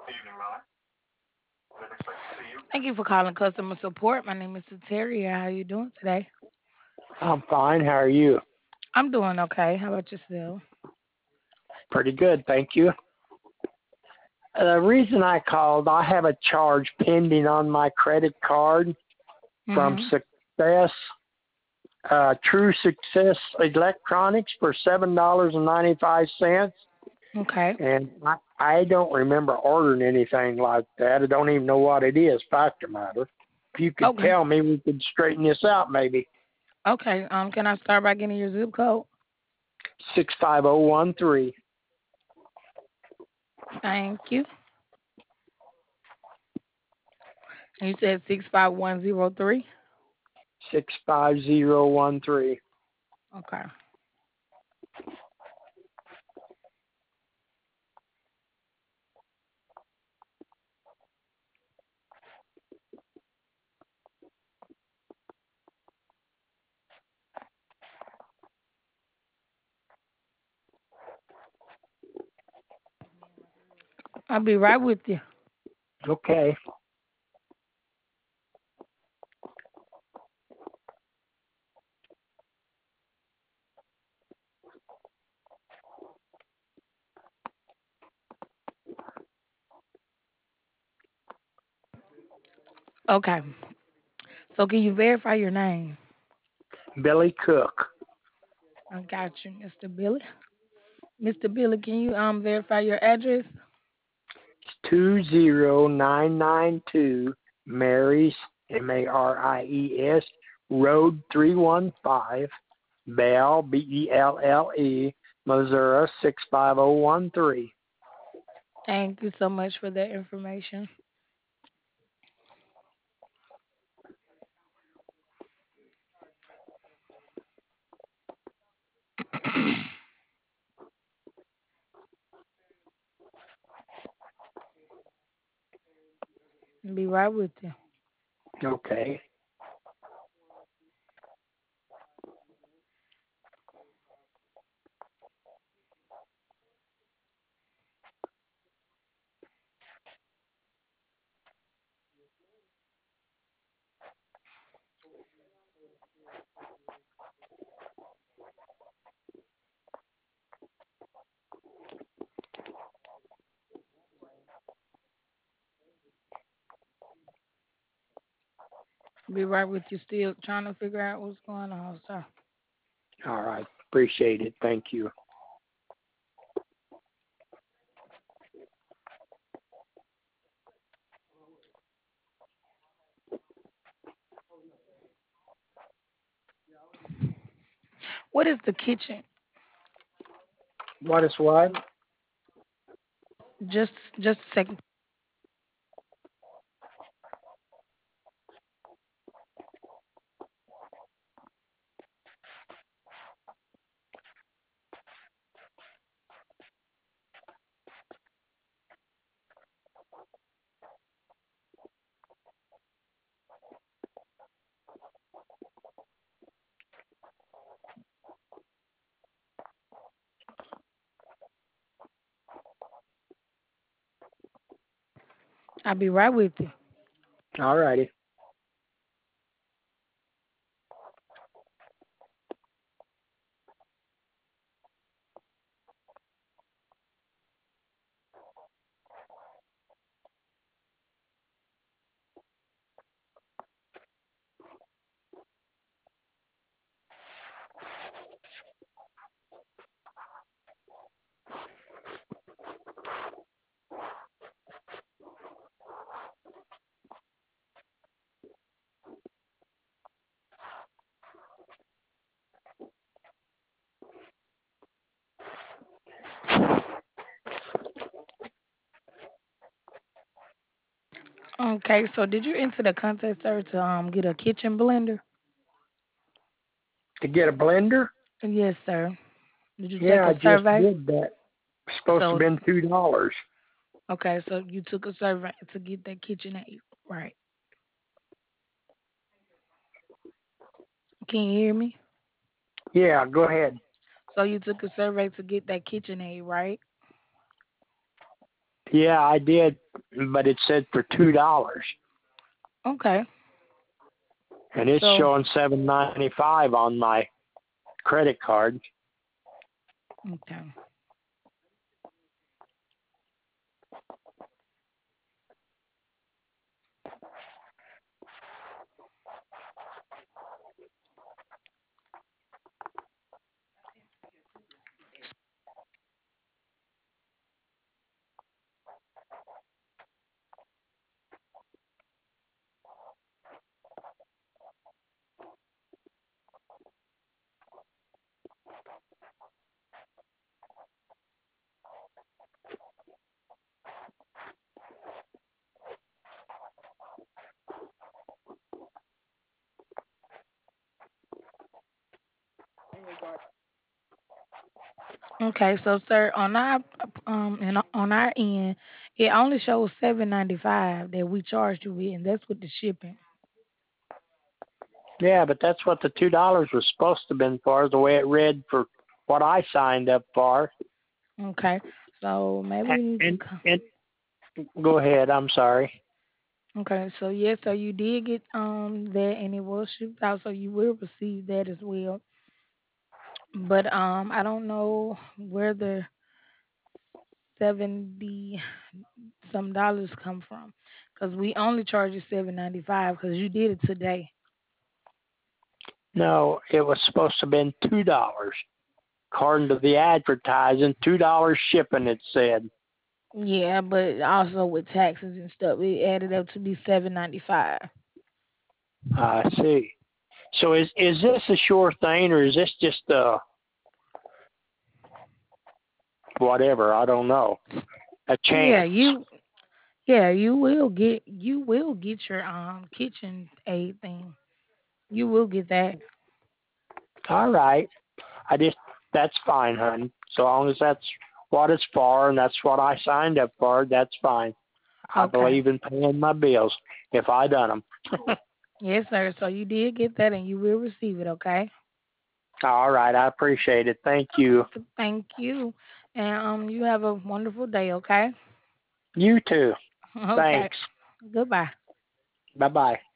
Thank you for calling customer support. My name is Teria. How are you doing today? I'm fine. How are you? I'm doing okay. How about yourself? Pretty good, thank you. The reason I called, I have a charge pending on my credit card from Mhm. Success, True Success Electronics for $7.95, Okay. and I don't remember ordering anything like that. I don't even know what it is. Fact of the matter, if you could Okay. tell me, we could straighten this out. Maybe Okay. Can I start by getting your zip code? 65013. Thank you. And you said 65103. 65013. Okay. I'll be right with you. Okay. Okay. So can you verify your name? Billy Cook. I got you, Mr. Billy. Mr. Billy, can you verify your address? 20992 Mary's, Maries, Road 315, Bell, Belle, Missouri 65013. Thank you so much for that information. Be right with you. Okay. Be right with you. Still trying to figure out what's going on, sir. All right. Appreciate it. Thank you. What is the kitchen? What is what? Just a second. I'll be right with you. All righty. Okay, so did you enter the contest, sir, to get a kitchen blender? To get a blender? Yes, sir. Did you take Yeah, I a just survey? did that. Supposed to So have been $2. okay, so you took a survey to get that kitchen aid, right? Can you hear me? Yeah, go ahead. So you took a survey to get that kitchen aid, right? Yeah, I did, but it said for $2, Okay. and it's So, showing $7.95 on my credit card. okay. Okay, so sir, on our on our end, it only shows 7.95 that we charged you with, and that's with the shipping. Yeah, but that's what the $2 was supposed to have been for, the way it read for what I signed up for. Okay, so maybe we need to. And go ahead. I'm sorry. Okay, so yes, so you did get that, and it was shipped out, so you will receive that as well. But I don't know where the 70 some dollars come from, because we only charge you 7.95 because you did it today. No, it was supposed to have been $2. According to the advertising, $2 shipping, it said. Yeah, but also with taxes and stuff, it added up to be 7.95. I see. So is this a sure thing, or is this just whatever? I don't know. A Yeah, chance. you will get your kitchen aid thing. You will get that. All right. I just That's fine, hon. So long as that's what it's for and that's what I signed up for, that's fine. I Okay. believe in paying my bills if I done them. Yes, sir. So you did get that, and you will receive it. Okay. All right. I appreciate it. Thank you. Thank you, and you have a wonderful day. Okay. You too. Okay. Thanks. Goodbye. Bye bye.